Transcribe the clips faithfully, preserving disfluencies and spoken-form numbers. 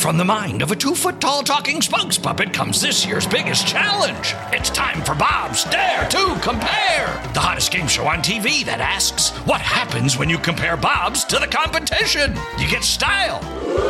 from the mind of a two-foot-tall talking spokes puppet comes this year's biggest challenge. It's time for Bob's Dare to Compare, the hottest game show on T V that asks, what happens when you compare Bobs to the competition? You get style.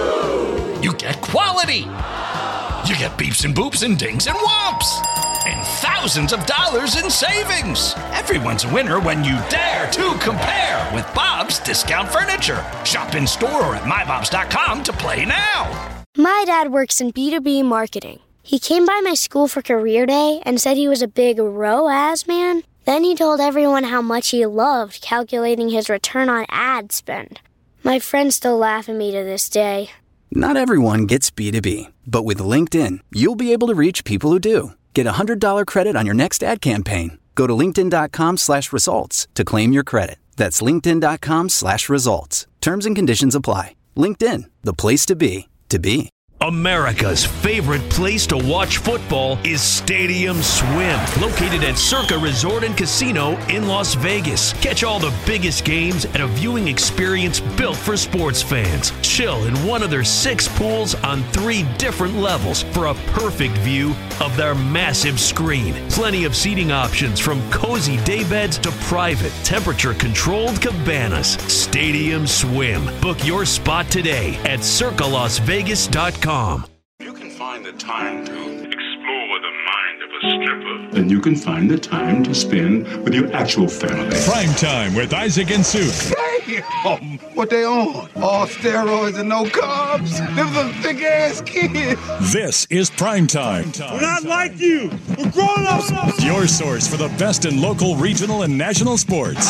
You get quality. You get beeps and boops and dings and whomps. And thousands of dollars in savings. Everyone's a winner when you dare to compare with Bob's Discount Furniture. Shop in store or at my bobs dot com to play now. My dad works in B two B marketing. He came by my school for career day and said he was a big R O A S man. Then he told everyone how much he loved calculating his return on ad spend. My friends still laugh at me to this day. Not everyone gets B two B, but with LinkedIn, you'll be able to reach people who do. Get a one hundred dollars credit on your next ad campaign. Go to linkedin.com slash results to claim your credit. That's linkedin.com slash results. Terms and conditions apply. LinkedIn, the place to be, to be. America's favorite place to watch football is Stadium Swim, located at Circa Resort and Casino in Las Vegas. Catch all the biggest games at a viewing experience built for sports fans. Chill in one of their six pools on three different levels for a perfect view of their massive screen. Plenty of seating options from cozy daybeds to private, temperature-controlled cabanas. Stadium Swim. Book your spot today at circa las vegas dot com. You can find the time to explore the mind of a stripper. Then you can find the time to spend with your actual family. Prime Time with Isaac and Suk. Damn! What they on? All steroids and no carbs? Them some thick-ass kids. This is Prime Time. We're not like you. We're grown-ups. Your source for the best in local, regional, and national sports.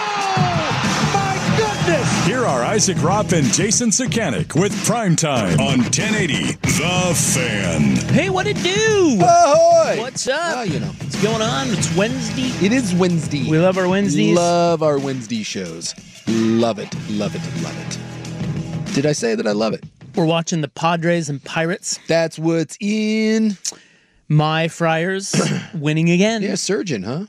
Oh, my goodness! Here are Isaac Ropp and Jason Sakanik with Prime Time on ten eighty The Fan. Hey, what it do? Ahoy! What's up? Oh, you know. What's going on? It's Wednesday. It is Wednesday. We love our Wednesdays. Love our Wednesday shows. Love it, love it, love it. Did I say that I love it? We're watching the Padres and Pirates. That's what's in. My Friars winning again. Yeah, surging, huh?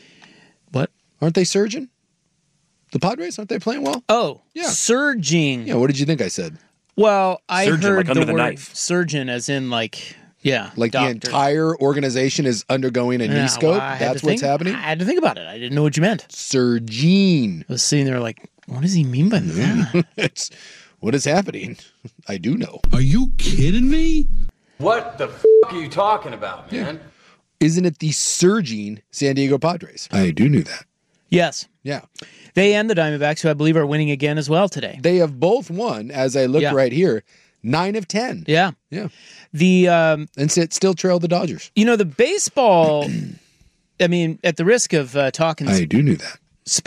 What? Aren't they surging? The Padres, aren't they playing well? Oh, yeah. Surging. Yeah, what did you think I said? Well, I surgeon, heard like the under word the knife. surgeon as in like, yeah. Like doctor. the entire organization is undergoing a Yeah, knee scope? well, I had That's to what's think- happening? I had to think about it. I didn't know what you meant. Surging. I was sitting there like, what does he mean by that? It's, what is happening? I do know. Are you kidding me? What the f*** are you talking about, man? Yeah. Isn't it the surging San Diego Padres? I do know that. Yes. Yeah. They and the Diamondbacks, who I believe are winning again as well today. They have both won, as I look Yeah. right here, nine of ten. Yeah. Yeah. The um, And sit, still trail the Dodgers. You know, the baseball, I mean, at the risk of uh, talking I do know that.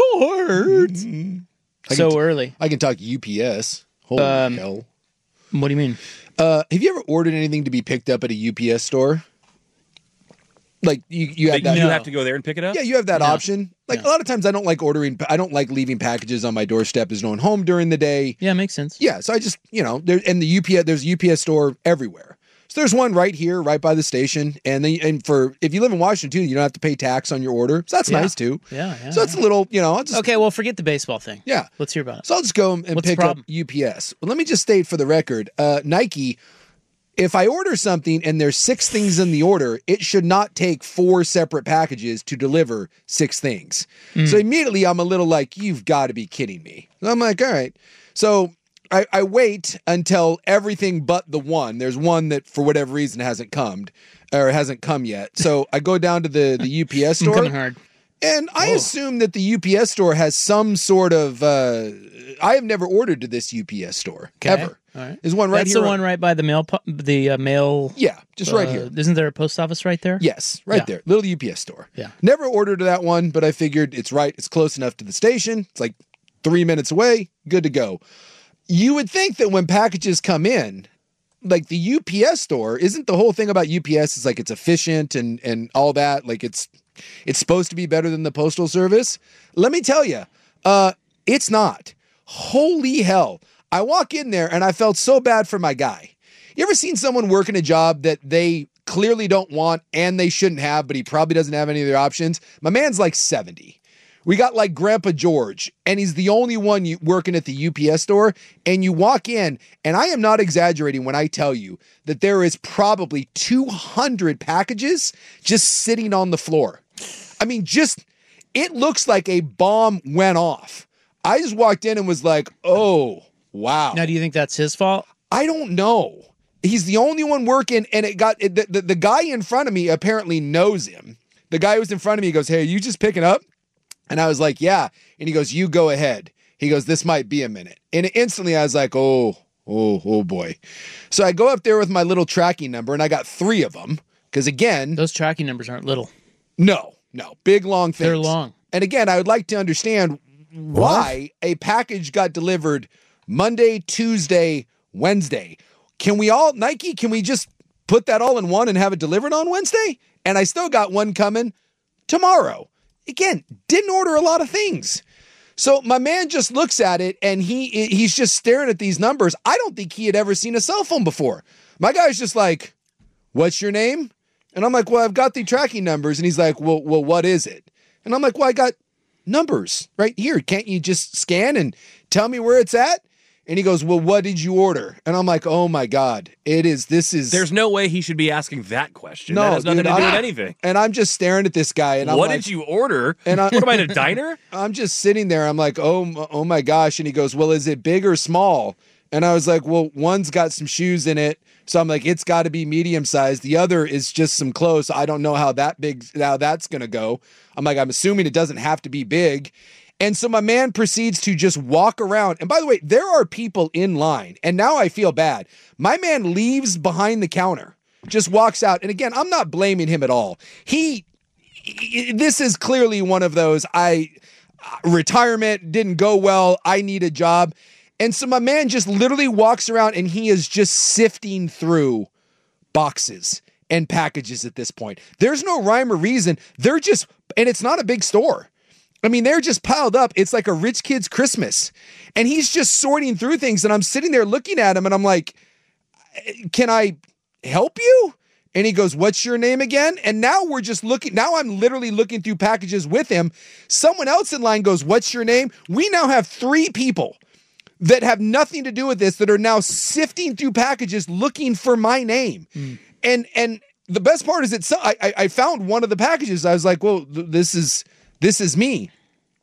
sports Mm-hmm. so t- early. I can talk U P S. Holy Um, hell. What do you mean? Uh, have you ever ordered anything to be picked up at a U P S store? Like you, you have that. You have to go there and pick it up? Yeah, you have that No. option. Like No. a lot of times I don't like ordering, I don't like leaving packages on my doorstep as no one home during the day. Yeah, makes sense. Yeah, so I just, you know, there and the U P S, there's a U P S store everywhere. So there's one right here, right by the station. And then, and for, if you live in Washington too, you don't have to pay tax on your order. So that's Yeah. nice too. Yeah, yeah. So it's a little, you know, I'll just, Okay, well, forget the baseball thing. yeah. Let's hear about it. So I'll just go and What's the pick up problem? U P S. Well, let me just state for the record, uh, Nike, if I order something and there's six things in the order, it should not take four separate packages to deliver six things. Mm. So immediately I'm a little like, you've got to be kidding me. And I'm like, all right. So I, I wait until everything but the one, there's one that for whatever reason hasn't come or hasn't come yet. So I go down to the, the U P S I'm store. coming hard. And I Whoa. assume that the U P S store has some sort of. Uh, I have never ordered to this U P S store Okay. ever. All right. There's one right That's here. the on- one right by the mail, pu- the uh, mail. Yeah, just right uh, here. Isn't there a post office right there? Yes, right Yeah. there. Little U P S store. Yeah. Never ordered to that one, but I figured it's right. It's close enough to the station. It's like three minutes away. Good to go. You would think that when packages come in, like the U P S store, isn't the whole thing about U P S is like it's efficient and and all that. Like it's it's supposed to be better than the postal service. Let me tell you, uh, it's not. Holy hell. I walk in there and I felt so bad for my guy. You ever seen someone working a job that they clearly don't want and they shouldn't have, but he probably doesn't have any other options? My man's like seventy, We got like Grandpa George, and he's the only one you, working at the U P S store. And you walk in, and I am not exaggerating when I tell you that there is probably two hundred packages just sitting on the floor. I mean, just, it looks like a bomb went off. I just walked in and was like, oh, wow. Now, do you think that's his fault? I don't know. He's the only one working, and it got it, the, the, the guy in front of me apparently knows him. The guy who was in front of me goes, hey, are you just picking up? And I was like, yeah. And he goes, you go ahead. He goes, this might be a minute. And instantly I was like, oh, oh, oh boy. So I go up there with my little tracking number, and I got three of them. Because again, those tracking numbers aren't little. No, no. Big, long things. They're long. And again, I would like to understand why a package got delivered Monday, Tuesday, Wednesday. Can we all, Nike, can we just put that all in one and have it delivered on Wednesday? And I still got one coming tomorrow. Again, didn't order a lot of things. So my man just looks at it, and he he's just staring at these numbers. I don't think he had ever seen a cell phone before. My guy's just like, what's your name? And I'm like, well, I've got the tracking numbers. And he's like, well, well, what is it? And I'm like, well, I got numbers right here. Can't you just scan and tell me where it's at? And he goes, well, what did you order? And I'm like, oh my God, it is, this is. There's no way he should be asking that question. No, that has nothing dude, to do I'm, with anything. And I'm just staring at this guy. And I'm what like, did you order? And I, what am I in a diner? I'm just sitting there. I'm like, oh, oh my gosh. And he goes, well, is it big or small? And I was like, well, one's got some shoes in it. So I'm like, it's got to be medium size. The other is just some clothes. I don't know how that big, how that's going to go. I'm like, I'm assuming it doesn't have to be big. And so my man proceeds to just walk around. And by the way, there are people in line. And now I feel bad. My man leaves behind the counter, just walks out. And again, I'm not blaming him at all. He, this is clearly one of those, I, retirement didn't go well. I need a job. And so my man just literally walks around, and he is just sifting through boxes and packages at this point. There's no rhyme or reason. They're just, and it's not a big store. I mean, they're just piled up. It's like a rich kid's Christmas. And he's just sorting through things. And I'm sitting there looking at him, and I'm like, can I help you? And he goes, what's your name again? And now we're just looking. Now I'm literally looking through packages with him. Someone else in line goes, what's your name? We now have three people that have nothing to do with this that are now sifting through packages looking for my name. Mm. And and the best part is that so, I, I found one of the packages. I was like, well, th- this is this is me.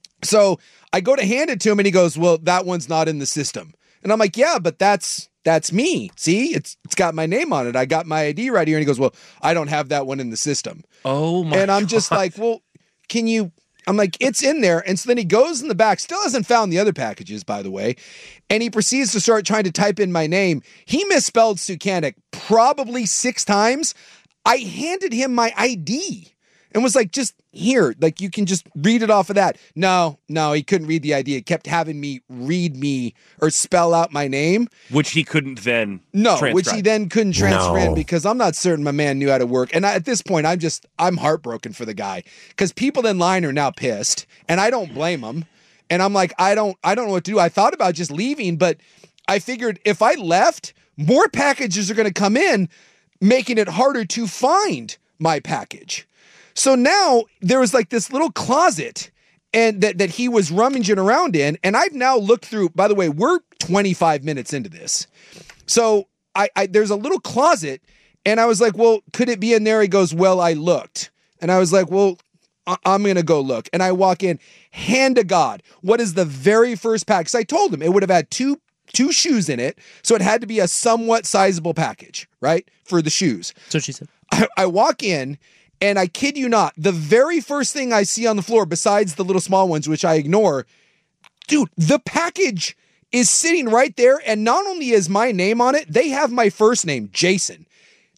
So I go to hand it to him, and he goes, well, that one's not in the system. And I'm like, yeah, but that's that's me. See, it's it's got my name on it. I got my I D right here. And he goes, well, I don't have that one in the system. Oh my And I'm God. just like, well, can you, I'm like, it's in there. And so then he goes in the back, still hasn't found the other packages, by the way. And he proceeds to start trying to type in my name. He misspelled Sukanik probably six times. I handed him my I D and was like, just here, like you can just read it off of that. No, no, he couldn't read the I D. It kept having me read me or spell out my name. Which he couldn't then No, transcribe. which he then couldn't transfer No. in because I'm not certain my man knew how to work. And I, at this point, I'm just, I'm heartbroken for the guy because people in line are now pissed and I don't blame them. And I'm like, I don't, I don't know what to do. I thought about just leaving, but I figured if I left, more packages are going to come in, making it harder to find my package. So now there was like this little closet and that, that he was rummaging around in. And I've now looked through, by the way, we're twenty-five minutes into this. So I, I there's a little closet and I was like, well, could it be in there? He goes, well, I looked. And I was like, well, I- I'm going to go look. And I walk in, hand to God, what is the very first pack? Because I told him it would have had two two shoes in it. So it had to be a somewhat sizable package, right? For the shoes. So she said. I, I walk in. And I kid you not, the very first thing I see on the floor, besides the little small ones, which I ignore, dude, the package is sitting right there. And not only is my name on it, they have my first name, Jason.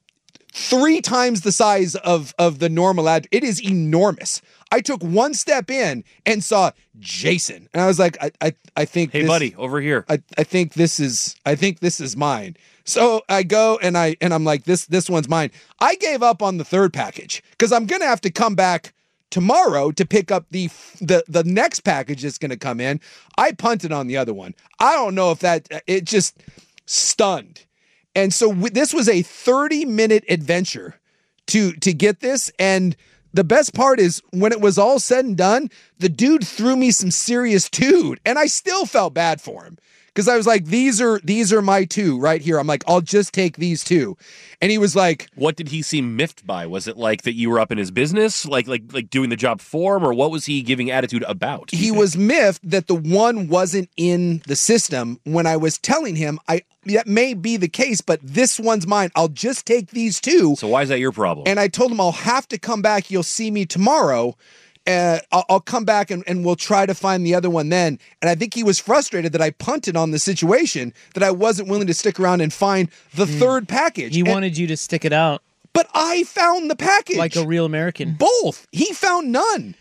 Three times the size of, of the normal ad. It is enormous. I took one step in and saw Jason. And I was like, I I, I think Hey, this, buddy, over here. I, I think this is I think this is mine. So I go and I and I'm like, this this one's mine. I gave up on the third package because I'm gonna have to come back tomorrow to pick up the the the next package that's gonna come in. I punted on the other one. I don't know if that it just stunned. And so w- this was a thirty minute adventure to to get this. And the best part is when it was all said and done, the dude threw me some serious dude, and I still felt bad for him. Because I was like, these are these are my two right here. I'm like, I'll just take these two. And he was like, what did he seem miffed by? Was it like that you were up in his business, like like like doing the job for him, or what was he giving attitude about? He was miffed that the one wasn't in the system when I was telling him, I that may be the case, but this one's mine. I'll just take these two. So why is that your problem? And I told him, I'll have to come back. You'll see me tomorrow. Uh, I'll, I'll come back and, and we'll try to find the other one then. And I think he was frustrated that I punted on the situation, that I wasn't willing to stick around and find the mm. third package. He and, wanted you to stick it out. But I found the package. Like a real American. Both. He found none.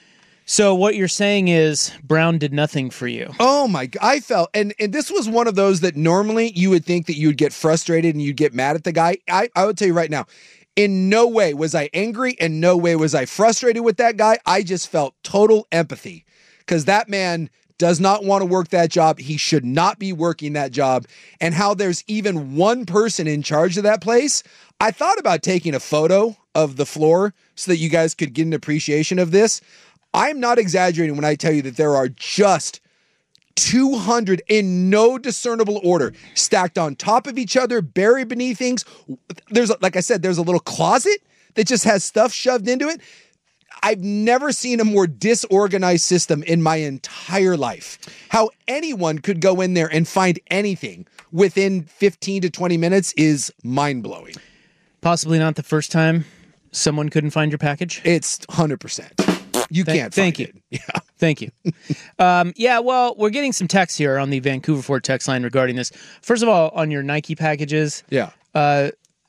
So what you're saying is Brown did nothing for you. Oh my God. I felt, and, and this was one of those that normally you would think that you would get frustrated and you'd get mad at the guy. I, I would tell you right now, in no way was I angry. In no way was I frustrated with that guy. I just felt total empathy because that man does not want to work that job. He should not be working that job. And how there's even one person in charge of that place. I thought about taking a photo of the floor so that you guys could get an appreciation of this. I'm not exaggerating when I tell you that there are just two hundred in no discernible order, stacked on top of each other, buried beneath things. There's, like I said, there's a little closet that just has stuff shoved into it. I've never seen a more disorganized system in my entire life. How anyone could go in there and find anything within fifteen to twenty minutes is mind-blowing. Possibly not the first time someone couldn't find your package? It's one hundred percent. You Th- can't thank find you. it. Yeah. Thank you. Um, yeah, well, we're getting some texts here on the Vancouver Ford text line regarding this. First of all, on your Nike packages, yeah, uh,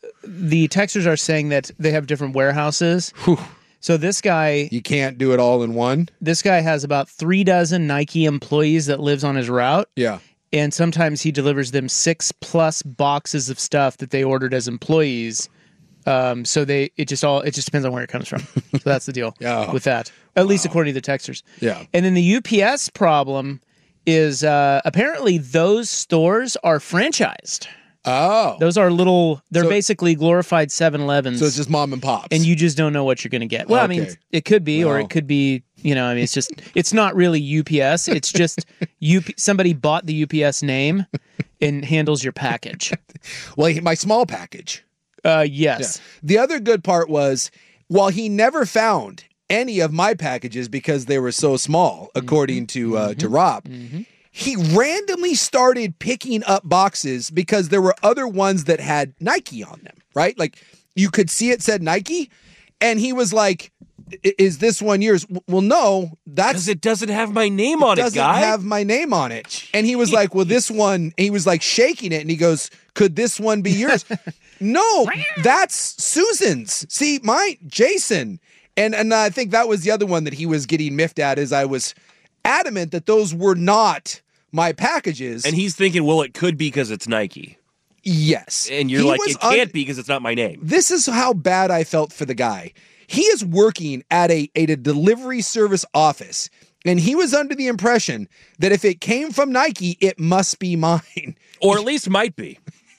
the texters are saying that they have different warehouses. Whew. So this guy... You can't do it all in one? This guy has about three dozen Nike employees that lives on his route. Yeah. And sometimes he delivers them six plus boxes of stuff that they ordered as employees. Um, so they, it just all, it just depends on where it comes from. So that's the deal yeah. with that, at wow. least according to the texters. Yeah. And then the U P S problem is, uh, apparently those stores are franchised. Oh. Those are little, they're so, basically glorified seven elevens. So it's just mom and pops. And you just don't know what you're going to get. Well, okay. I mean, it could be, well. or it could be, you know, I mean, it's just, it's not really U P S. It's just U P, somebody bought the U P S name and handles your package. Well, my small package. Uh, yes. Yeah. The other good part was, while he never found any of my packages because they were so small, according mm-hmm. to uh, mm-hmm. to Rob, mm-hmm. he randomly started picking up boxes because there were other ones that had Nike on them, right? Like you could see it said Nike, and he was like, "Is this one yours?" Well, no, that's because it doesn't have my name on it, doesn't guy. have my name on it. And he was like, "Well, this one." He was like shaking it, and he goes, "Could this one be yours?" No, that's Susan's. See, my Jason. And and I think that was the other one that he was getting miffed at, is I was adamant that those were not my packages. And he's thinking, well, it could be because it's Nike. Yes. And you're he like, it un- can't be because it's not my name. This is how bad I felt for the guy. He is working at a, at a delivery service office, and he was under the impression that if it came from Nike, it must be mine. Or at least might be.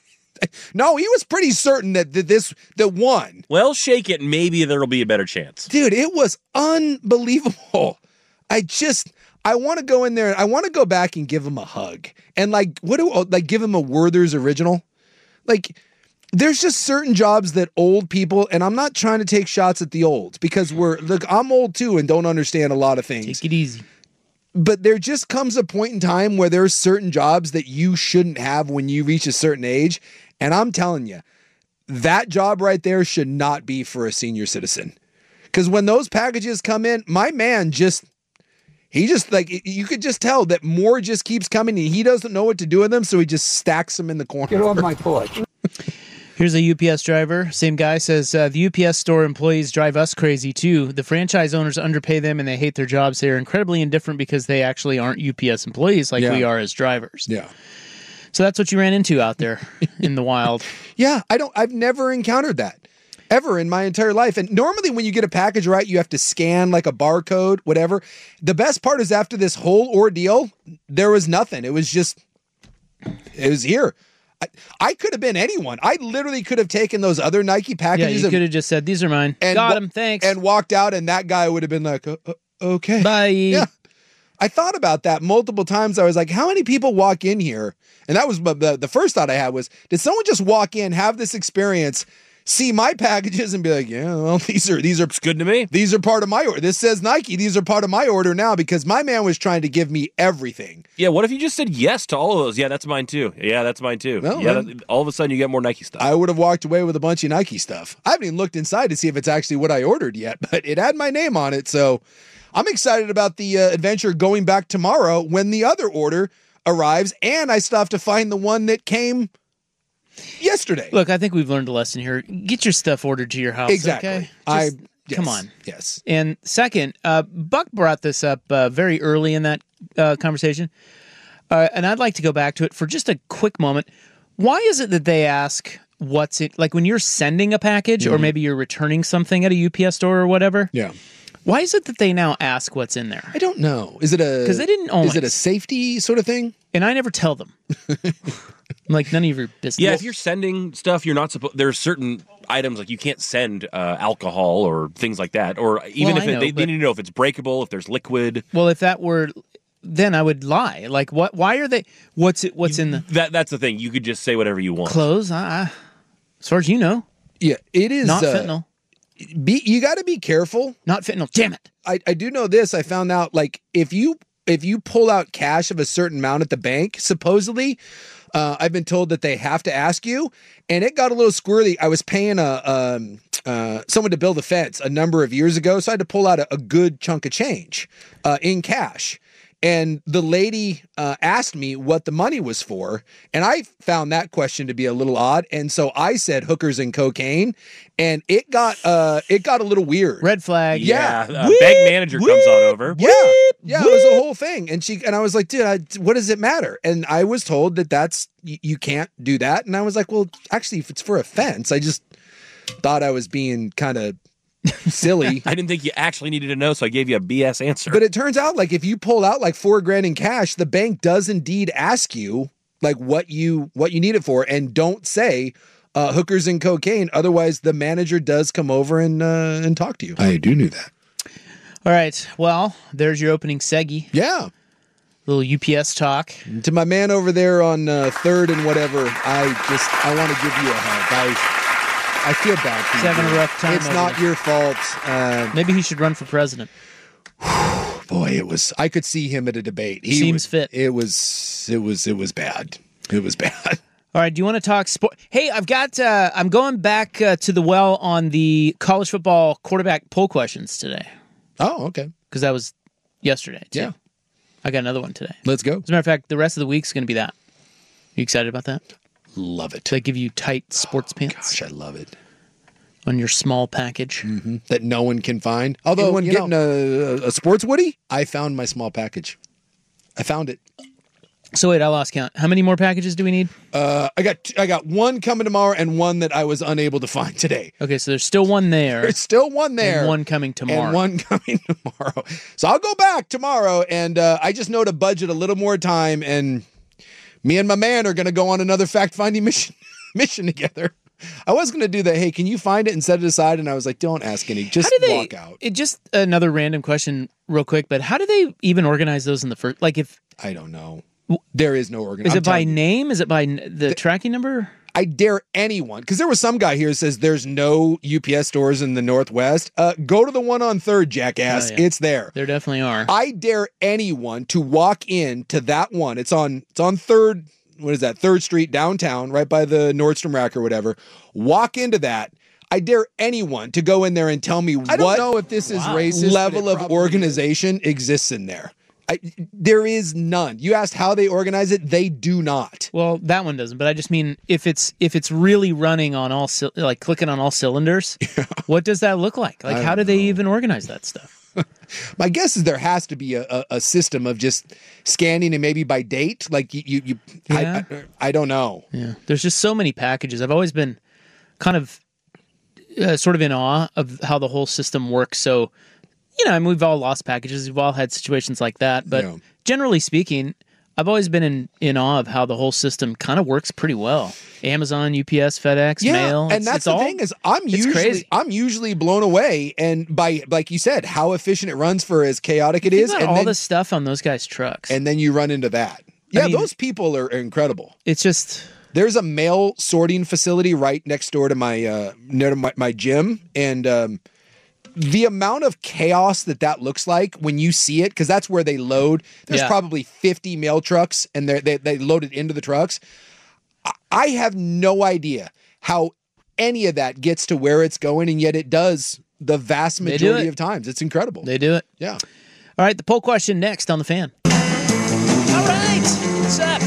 No, he was pretty certain that, that this, that one. Well, shake it, maybe there'll be a better chance. Dude, it was unbelievable. I just, I want to go in there, I want to go back and give him a hug. And like, what do, like give him a Werther's original? Like, there's just certain jobs that old people, and I'm not trying to take shots at the olds, because we're, look, I'm old too and don't understand a lot of things. Take it easy. But there just comes a point in time where there's certain jobs that you shouldn't have when you reach a certain age. And I'm telling you, that job right there should not be for a senior citizen. Because when those packages come in, my man just, he just like, you could just tell that more just keeps coming and he doesn't know what to do with them. So he just stacks them in the corner. Get off my porch. Here's a U P S driver. Same guy says, uh, the U P S store employees drive us crazy too. The franchise owners underpay them and they hate their jobs. They are incredibly indifferent because they actually aren't U P S employees like yeah. we are as drivers. Yeah. So that's what you ran into out there in the wild. Yeah, I don't, I've never encountered that ever in my entire life. And normally when you get a package, right, you have to scan like a barcode, whatever. The best part is after this whole ordeal, there was nothing. It was just, it was here. I, I could have been anyone. I literally could have taken those other Nike Yeah, packages you and, could have just said, these are mine. and Got wa- them, thanks. and walked out, and that guy would have been like, uh, uh, okay. Bye. Yeah. I thought about that multiple times. I was like, how many people walk in here? And that was the, the first thought I had was, did someone just walk in, have this experience, see my packages and be like, yeah, well, these are, these are It's good to me. These are part of my order. This says Nike. These are part of my order now because my man was trying to give me everything. Yeah, what if you just said yes to all of those? Yeah, that's mine too. Yeah, that's mine too. No, yeah, man. that, all of a sudden you get more Nike stuff. I would have walked away with a bunch of Nike stuff. I haven't even looked inside to see if it's actually what I ordered yet, but it had my name on it. So I'm excited about the uh, adventure going back tomorrow when the other order arrives, and I still have to find the one that came yesterday. Look, I think we've learned a lesson here. Get your stuff ordered to your house. Exactly. Okay? I Just, yes, come on. Yes. And second, uh, Buck brought this up uh, very early in that uh, conversation, uh, and I'd like to go back to it for just a quick moment. Why is it that they ask what's in, like when you're sending a package Mm-hmm. or maybe you're returning something at a U P S store or whatever? Yeah. Why is it that they now ask what's in there? I don't know. Is it a 'Cause they didn't always. Is it a safety sort of thing? And I never tell them. Like none of your business. Yeah, if you're sending stuff, you're not supposed. There's certain items like you can't send uh, alcohol or things like that, or even Well, if I it, know, they, they but- need to know if it's breakable, if there's liquid. Well, if that were, then I would lie. Like what? Why are they? What's it? What's in the That that's the thing. You could just say whatever you want. clothes? I, I, as far as you know, Yeah, it is not uh, fentanyl. Be, you got to be careful. Not fentanyl. Damn it. I, I do know this. I found out like if you if you pull out cash of a certain amount at the bank, supposedly, uh, I've been told that they have to ask you, and it got a little squirrely. I was paying a um, uh, someone to build a fence a number of years ago, so I had to pull out a, a good chunk of change uh, in cash. And the lady uh, asked me what the money was for, and I found that question to be a little odd. And so I said hookers and cocaine, and it got uh, it got a little weird. Red flag. Yeah, Yeah. a bank manager comes on over. Yeah, yeah, it was a whole thing, and she and I was like, dude, I, what does it matter? And I was told that that's you, you can't do that, and I was like, well, actually, if it's for offense, I just thought I was being kind of silly. I didn't think you actually needed to know, so I gave you a B S answer. But it turns out, like, if you pull out like four grand in cash, the bank does indeed ask you like what you what you need it for, and don't say uh, hookers and cocaine. Otherwise, the manager does come over and uh, and talk to you. I do knew that. All right. Well, there's your opening seggy. Yeah. Little U P S talk. To my man over there on uh, third and whatever, I just I want to give you a hug. I I feel bad for He's you. having a dude. rough time It's over not there. your fault. Uh, Maybe he should run for president. boy, it was. I could see him at a debate. He Seems was, fit. It was. It was. It was bad. It was bad. All right. Do you want to talk sport? Hey, I've got. Uh, I'm going back uh, to the well on the college football quarterback poll questions today Oh, okay. because that was yesterday. Too. Yeah. I got another one today. Let's go. As a matter of fact, the rest of the week's going to be that. You excited about that? Love it. They give you tight sports pants Gosh, I love it. on your small package. Mm-hmm. That no one can find. Although, Anyone you getting know, a, a sports Woody, I found my small package. I found it. So wait, I lost count. How many more packages do we need? Uh, I got I got one coming tomorrow and one that I was unable to find today. Okay, so there's still one there. There's still one there. And one coming tomorrow. And one coming tomorrow. So I'll go back tomorrow, and uh, I just know to budget a little more time, and me and my man are going to go on another fact-finding mission mission together. I was going to do that. Hey, can you find it and set it aside? And I was like, don't ask any. Just How do they, walk out. It just another random question, real quick. But how do they even organize those in the first? Like, if I don't know, there is no organization. Is it by name? Is it by n- the, the tracking number? I dare anyone, because there was some guy here who says there's no U P S stores in the Northwest. Uh, go to the one on Third, jackass. Oh, yeah. It's there. There definitely are. I dare anyone to walk in to that one. It's on. It's on Third. What is that? Third Street downtown, right by the Nordstrom Rack or whatever. Walk into that. I dare anyone to go in there and tell me I don't what know if this is Wow. racist, level but it of probably organization exists in there. I, there is none. You asked how they organize it. They do not. Well, that one doesn't. But I just mean if it's if it's really running on all cy- like clicking on all cylinders, what does that look like? Like, I how do don't they even organize that stuff? My guess is there has to be a, a, a system of just scanning and maybe by date. Like you, you, you Yeah. I, I, I don't know. Yeah, there's just so many packages. I've always been kind of uh, sort of in awe of how the whole system works. So, you know, I mean, we've all lost packages. We've all had situations like that. But Yeah. generally speaking, I've always been in, in awe of how the whole system kind of works pretty well. Amazon, U P S, FedEx, yeah, mail. and it's, that's it's the all, thing is, I'm usually crazy. I'm usually blown away, and by like you said, how efficient it runs for as chaotic it Think is, about and all then, the stuff on those guys' trucks. and then you run into that. Yeah, I mean, those people are incredible. It's just there's a mail sorting facility right next door to my uh, near to my, my gym, and um, the amount of chaos that that looks like when you see it, because that's where they load. There's Yeah. probably fifty mail trucks, and they they they load it into the trucks. I- I have no idea how any of that gets to where it's going, and yet it does the vast They do majority it. of times. It's incredible. They do it. Yeah. All right, the poll question next on the Fan. All right, what's up?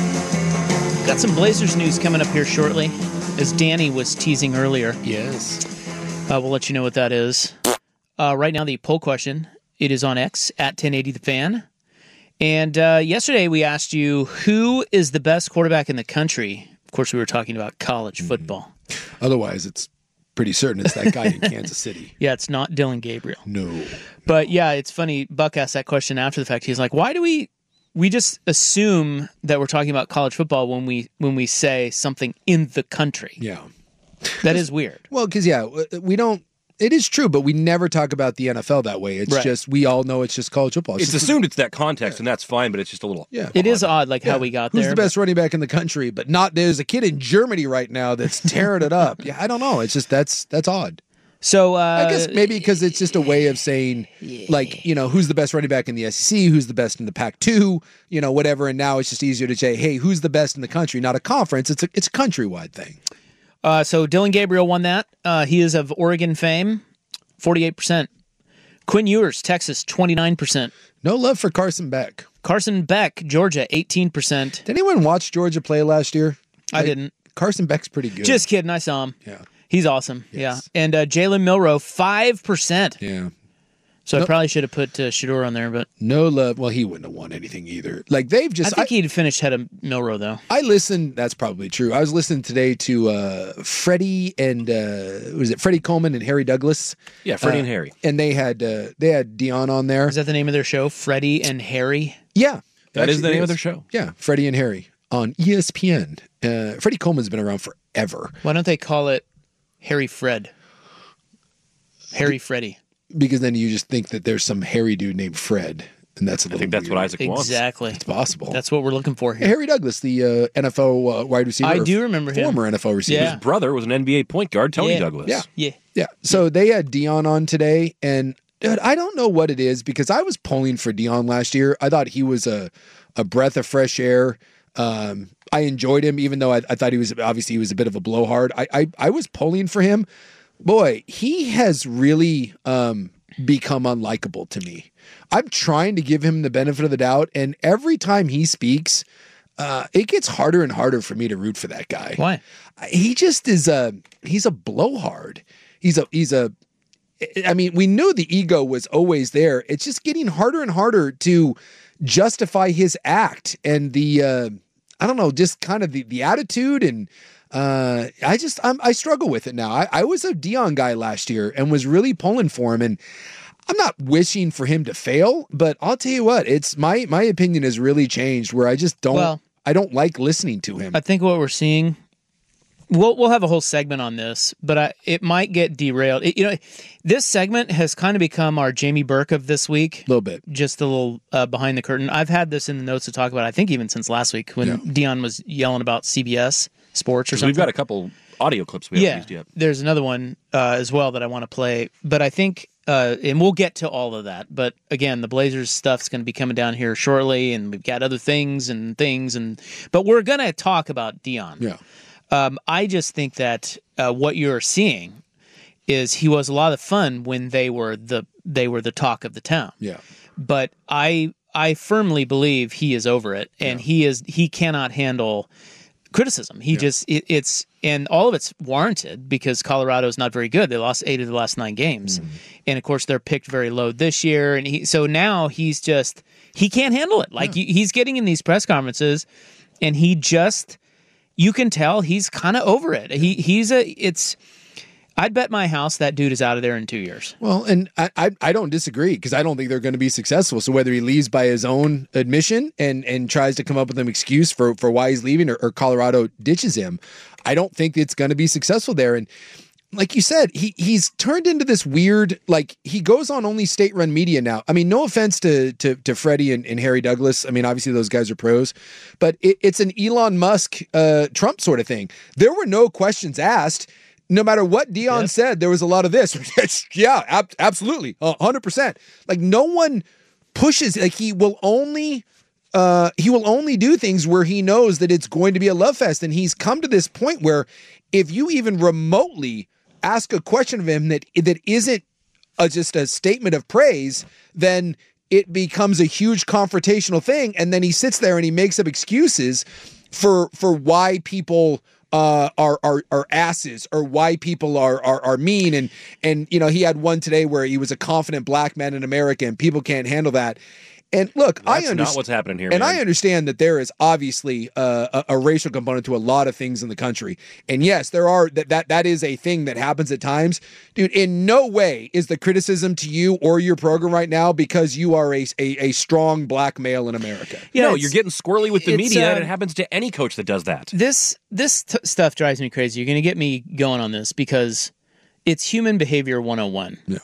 Got some Blazers news coming up here shortly, as Danny was teasing earlier. Yes. Uh, we'll let you know what that is. Uh, right now, the poll question, it is on X, at ten eighty The Fan. And uh, yesterday we asked you, who is the best quarterback in the country? Of course, we were talking about college football. Otherwise, it's pretty certain it's that guy in Kansas City. Yeah, it's not Dylan Gabriel. No. But yeah, it's funny. Buck asked that question after the fact. He's like, why do we we just assume that we're talking about college football when we when we say something in the country? Yeah. That is weird. Well, because, yeah, we don't, it is true, but we never talk about the N F L that way. It's Right. just, we all know it's just college football. It's just, assumed it's that context, and that's fine, but it's just a little. Yeah. It is odd, like yeah. how we got Who's there. the best running back in the country? But not, there's a kid in Germany right now that's tearing it up. Yeah, I don't know. It's just, that's, that's odd. So uh, I guess maybe because it's just a way of saying, like, you know, who's the best running back in the S E C, who's the best in the Pac two, you know, whatever. And now it's just easier to say, hey, who's the best in the country? Not a conference. It's a it's a countrywide thing. Uh, so Dylan Gabriel won that. Uh, he is of Oregon fame, forty-eight percent. Quinn Ewers, Texas, twenty-nine percent. No love for Carson Beck. Carson Beck, Georgia, eighteen percent. Did anyone watch Georgia play last year? I Like, didn't. Carson Beck's pretty good. Just kidding. I saw him. Yeah. He's awesome. Yes. Yeah. And uh, Jalen Milroe, five percent. Yeah. So I No- probably should have put uh, Shador on there, but No love. Well, he wouldn't have won anything either. Like they've just. I think he'd finished ahead of Milroe, though. I listened. That's probably true. I was listening today to uh, Freddie and uh, was it Freddie Coleman and Harry Douglas? Yeah, Freddie Uh, and Harry. And they had uh, they had Dion on there. Is that the name of their show? Freddie and Harry? Yeah, That is Actually, the it name of their show. Yeah, Freddie and Harry on E S P N. Uh, Freddie Coleman's been around forever Why don't they call it Harry Fred? Harry Freddy. because then you just think that there's some hairy dude named Fred, and that's a I little. think that's what weird. Isaac wants. Exactly. It's possible. That's what we're looking for here. Harry Douglas, the uh, N F L uh, wide receiver. I or do remember him. former N F L receiver. Yeah. His brother was an N B A point guard, Tony Yeah. Douglas. Yeah. Yeah. Yeah. So they had Dion on today, and dude, I don't know what it is because I was pulling for Dion last year. I thought he was a a breath of fresh air. Um, I enjoyed him, even though I, I thought he was obviously he was a bit of a blowhard. I I, I was pulling for him. Boy, he has really um, become unlikable to me. I'm trying to give him the benefit of the doubt, and every time he speaks, uh, it gets harder and harder for me to root for that guy. Why? He just is a he's a blowhard. He's a he's a I mean, we knew the ego was always there. It's just getting harder and harder to justify his act and the uh I don't know, just kind of the the attitude and uh I just I'm, I struggle with it now. I, I was a Dion guy last year and was really pulling for him, and I'm not wishing for him to fail, but I'll tell you what, it's my my opinion has really changed where I just don't Well, I don't like listening to him. I think what we're seeing, we'll we'll have a whole segment on this, but I, it might get derailed. It, you know, this segment has kind of become our Jamie Burke of this week. A little bit. Just a little uh, behind the curtain. I've had this in the notes to talk about, I think even since last week when Yeah. Dion was yelling about C B S Sports or 'Cause something. we've got a couple audio clips we yeah, haven't used yet. there's another one uh, as well that I want to play, but I think, uh, and we'll get to all of that. But again, the Blazers stuff's going to be coming down here shortly, and we've got other things and things, and but we're going to talk about Dion. Yeah. Um, I just think that uh, what you're seeing is he was a lot of fun when they were the they were the talk of the town. Yeah. But I I firmly believe he is over it, and he is he cannot handle criticism. He just it, it's and all of it's warranted because Colorado is not very good. They lost eight of the last nine games, and of course they're picked very low this year. And he so now he's just he can't handle it. Like he's getting in these press conferences, and he just you can tell he's kind of over it. He he's a it's. I'd bet my house that dude is out of there in two years. Well, and I I, I don't disagree because I don't think they're going to be successful. So whether he leaves by his own admission and and tries to come up with an excuse for, for why he's leaving or, or Colorado ditches him, I don't think it's going to be successful there. And like you said, he he's turned into this weird, like he goes on only state-run media now. I mean, no offense to to, to Freddie and, and Harry Douglas. I mean, obviously those guys are pros, but it, it's an Elon Musk, uh, Trump sort of thing. There were no questions asked. No matter what Dion yes. said, there was a lot of this. yeah, ab- absolutely, one hundred percent. Like no one pushes. Like he will only. Uh, he will only do things where he knows that it's going to be a love fest, and he's come to this point where if you even remotely ask a question of him that that isn't a, just a statement of praise, then it becomes a huge confrontational thing. And then he sits there and he makes up excuses for for why people uh, are are are asses or why people are are are mean. And and you know he had one today where he was a confident black man in America, and people can't handle that. And look, That's I understand not what's happening here, and man. I understand that there is obviously a, a, a racial component to a lot of things in the country. And yes, there are that that that is a thing that happens at times, dude. In no way is the criticism to you or your program right now because you are a a, a strong black male in America. Yeah, no, you're getting squirrely with the media, uh, and it happens to any coach that does that. This this t- stuff drives me crazy. You're going to get me going on this because it's human behavior one oh one. Yeah.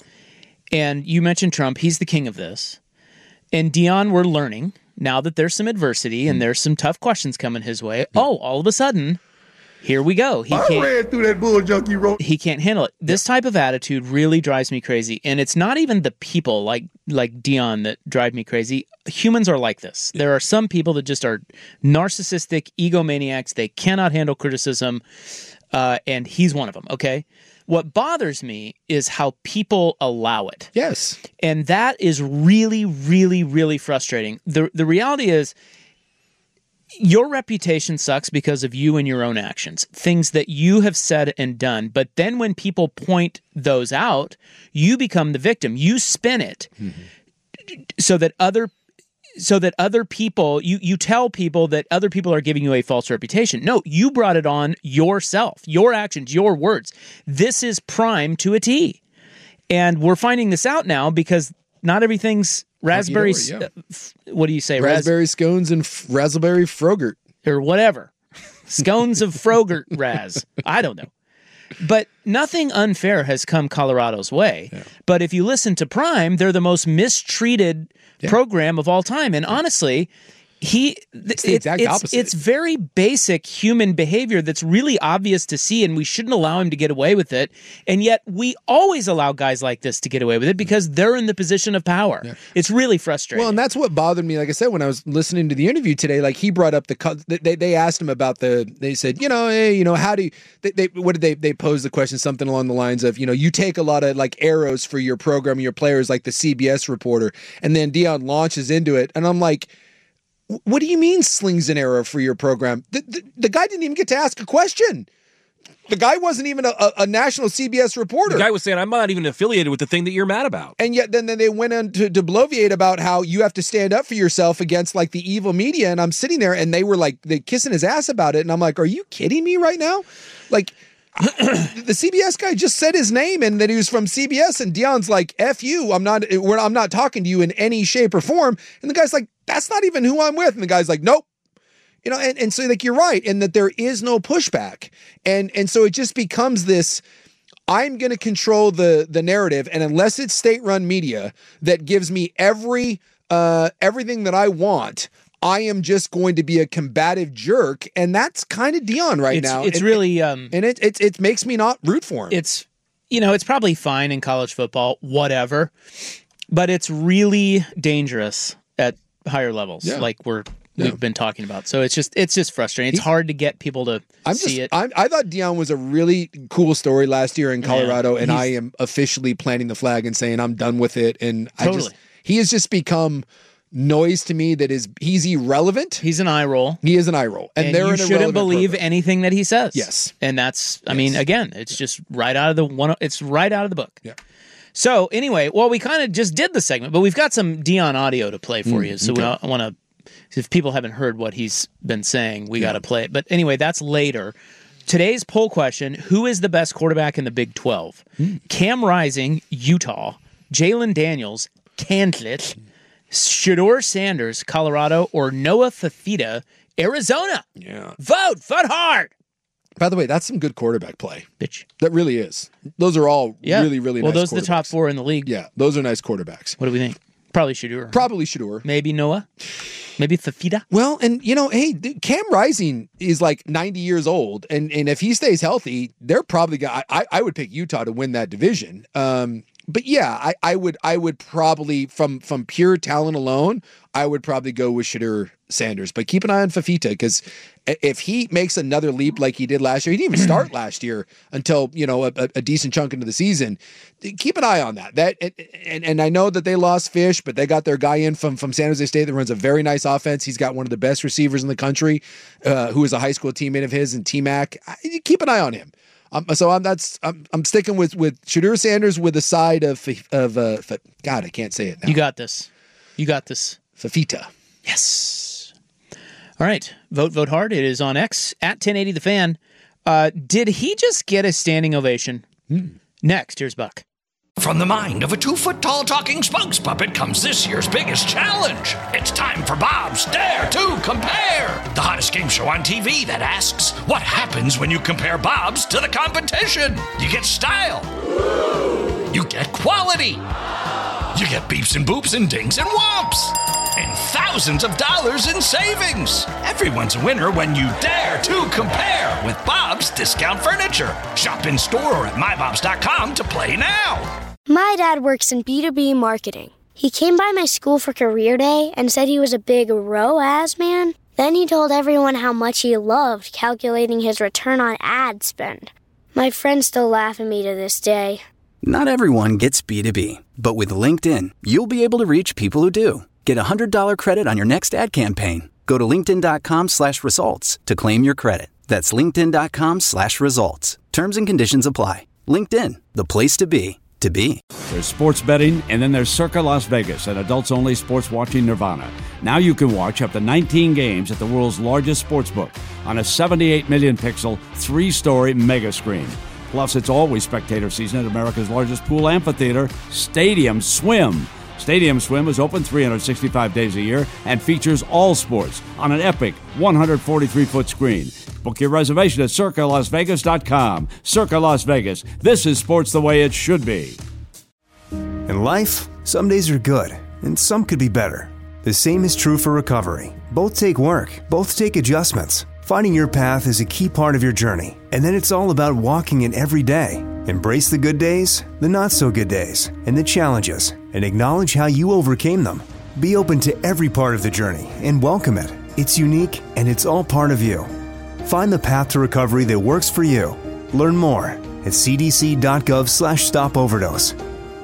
And you mentioned Trump; he's the king of this. And Dion, we're learning now that there's some adversity and there's some tough questions coming his way. Oh, all of a sudden, here we go. He I can't, read through that bull junkie wrote. He can't handle it. This type of attitude really drives me crazy. And it's not even the people like like Dion that drive me crazy. Humans are like this. There are some people that just are narcissistic egomaniacs. They cannot handle criticism. Uh, and he's one of them, okay? What bothers me is how people allow it. Yes. And that is really, really, really frustrating. The the reality is your reputation sucks because of you and your own actions, things that you have said and done. But then when people point those out, you become the victim. You spin it mm-hmm. so that other so that other people, you, you tell people that other people are giving you a false reputation. No, you brought it on yourself, your actions, your words. This is prime to a T. And we're finding this out now because not everything's raspberry. Yeah. Uh, f- what do you say? Raspberry Ras- scones and f- raspberry frogurt. Or whatever. Scones of frogurt raz. I don't know. But nothing unfair has come Colorado's way. Yeah. But if you listen to Prime, they're the most mistreated yeah. program of all time. And honestly, he it's the exact it's, opposite. It's very basic human behavior that's really obvious to see, and we shouldn't allow him to get away with it. And yet we always allow guys like this to get away with it because they're in the position of power. Yeah. It's really frustrating. Well, and that's what bothered me. Like I said, when I was listening to the interview today, like he brought up the they they asked him about the they said you know hey you know how do you they, they what did they they pose the question something along the lines of you know you take a lot of like arrows for your program your players like the C B S reporter, and then Dion launches into it, and I'm like. What do you mean slings an arrow for your program? The, the, the guy didn't even get to ask a question. The guy wasn't even a, a national C B S reporter. The guy was saying, I'm not even affiliated with the thing that you're mad about. And yet then, then they went on to, to bloviate about how you have to stand up for yourself against like the evil media. And I'm sitting there and they were like, they kissing his ass about it. And I'm like, are you kidding me right now? Like the C B S guy just said his name and that he was from C B S, and Dion's like, F you, I'm not, we're, I'm not talking to you in any shape or form. And the guy's like, that's not even who I'm with. And the guy's like, nope. You know, and, and so like, you're right. And that there is no pushback. And, and so it just becomes this, I'm going to control the, the narrative. And unless it's state-run media that gives me every, uh, everything that I want, I am just going to be a combative jerk. And that's kind of Dion right it's, now. It's and, really, um, and it, it, it makes me not root for him. It's, you know, it's probably fine in college football, whatever, but it's really dangerous at higher levels. Yeah. Like we're, we've yeah. been talking about. So it's just, it's just frustrating. It's he, hard to get people to I'm see just, it. I'm, I thought Dion was a really cool story last year in Colorado, yeah, and I am officially planting the flag and saying I'm done with it. And totally. I just, he has just become noise to me that is, he's irrelevant. He's an eye roll. He is an eye roll. And, and they're you an shouldn't believe program. anything that he says. Yes. And that's, I yes. mean, again, it's just right out of the one, it's right out of the book. Yeah. So anyway, well, we kind of just did the segment, but we've got some Dion audio to play for mm, you. So okay. we want to, if people haven't heard what he's been saying, we yeah. got to play it. But anyway, that's later. Today's poll question, who is the best quarterback in the Big twelve? Mm. Cam Rising, Utah. Jalen Daniels, Kansas. Shedeur Sanders, Colorado. Or Noah Fifita, Arizona. Yeah. Vote. Vote hard. By the way, that's some good quarterback play. Bitch. That really is. Those are all yeah. really, really well, nice those are the top four in the league. Yeah, those are nice quarterbacks. What do we think? Probably Shedeur. Probably Shedeur. Maybe Noah. Maybe Fifita. Well, and you know, hey, dude, Cam Rising is like ninety years old, and and if he stays healthy, they're probably got. I I would pick Utah to win that division. Um, but yeah, I I would I would probably from from pure talent alone, I would probably go with Shedeur Sanders. But keep an eye on Fifita, because if he makes another leap like he did last year, he didn't even start last year until, you know, a, a decent chunk into the season. Keep an eye on that. That and, and and I know that they lost Fish, but they got their guy in from from San Jose State that runs a very nice offense. He's got one of the best receivers in the country, uh, who is a high school teammate of his, and T-Mac. Keep an eye on him. Um, so I'm that's I'm I'm sticking with with Shedeur Sanders with a side of of uh, God, I can't say it now. You got this. You got this. Fifita. Yes. All right. Vote, vote hard. It is on X at ten eighty The Fan. Uh, did he just get a standing ovation? Hmm. Next, here's Buck. From the mind of a two-foot-tall talking spokes puppet comes this year's biggest challenge. It's time for Bob's Dare to Compare, the hottest game show on T V that asks, what happens when you compare Bob's to the competition? You get style. You get quality. You get beeps and boops and dings and whomps. And thousands of dollars in savings. Everyone's a winner when you dare to compare with Bob's Discount Furniture. Shop in store or at my bobs dot com to play now. My dad works in B two B marketing. He came by my school for career day and said he was a big R O A S man. Then he told everyone how much he loved calculating his return on ad spend. My friends still laugh at me to this day. Not everyone gets B two B, but with LinkedIn, you'll be able to reach people who do. Get a one hundred dollars credit on your next ad campaign. Go to linkedin.com slash results to claim your credit. That's linkedin.com slash results. Terms and conditions apply. LinkedIn, the place to be, to be. There's sports betting, and then there's Circa Las Vegas, an adults-only sports watching nirvana. Now you can watch up to nineteen games at the world's largest sportsbook on a seventy-eight million pixel, three-story mega screen. Plus, it's always spectator season at America's largest pool amphitheater, Stadium Swim. Stadium Swim is open three hundred sixty-five days a year and features all sports on an epic one hundred forty-three foot screen. Book your reservation at circa las vegas dot com. Circa Las Vegas. This is sports the way it should be. In life, some days are good, and some could be better. The same is true for recovery. Both take work. Both take adjustments. Finding your path is a key part of your journey, and then it's all about walking it every day. Embrace the good days, the not-so-good days, and the challenges, and acknowledge how you overcame them. Be open to every part of the journey and welcome it. It's unique, and it's all part of you. Find the path to recovery that works for you. Learn more at c d c dot gov slash stop overdose.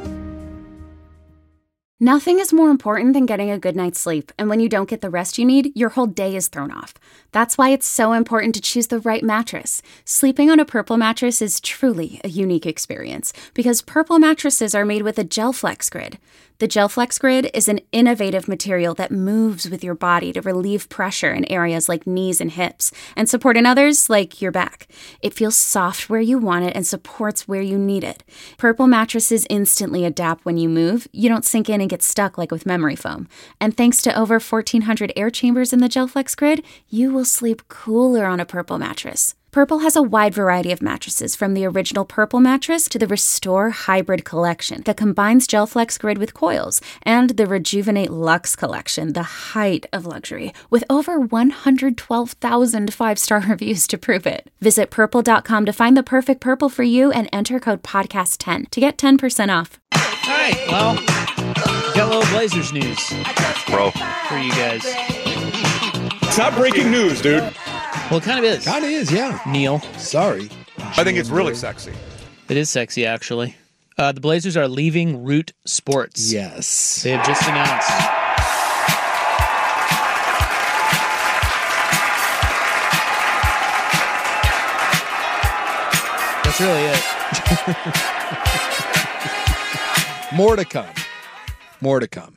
Nothing is more important than getting a good night's sleep, and when you don't get the rest you need, your whole day is thrown off. That's why it's so important to choose the right mattress. Sleeping on a Purple mattress is truly a unique experience, because Purple mattresses are made with a GelFlex Grid. The GelFlex Grid is an innovative material that moves with your body to relieve pressure in areas like knees and hips, and support in others like your back. It feels soft where you want it and supports where you need it. Purple mattresses instantly adapt when you move. You don't sink in and get stuck like with memory foam. And thanks to over fourteen hundred air chambers in the GelFlex Grid, you will sleep cooler on a Purple mattress. Purple has a wide variety of mattresses, from the original Purple mattress to the Restore Hybrid collection that combines GelFlex Grid with coils, and the Rejuvenate Luxe collection, the height of luxury, with over one hundred twelve thousand five-star reviews to prove it. Visit purple dot com to find the perfect Purple for you and enter code podcast ten to get ten percent off. All right, well, got a little Blazers news, bro, for you guys. It's not breaking news, dude. Well, it kind of is. Kind of is, yeah. Neil. Sorry. I think it's really sexy. It is sexy, actually. Uh, the Blazers are leaving Root Sports. Yes. They have just announced. That's really it. More to come. More to come.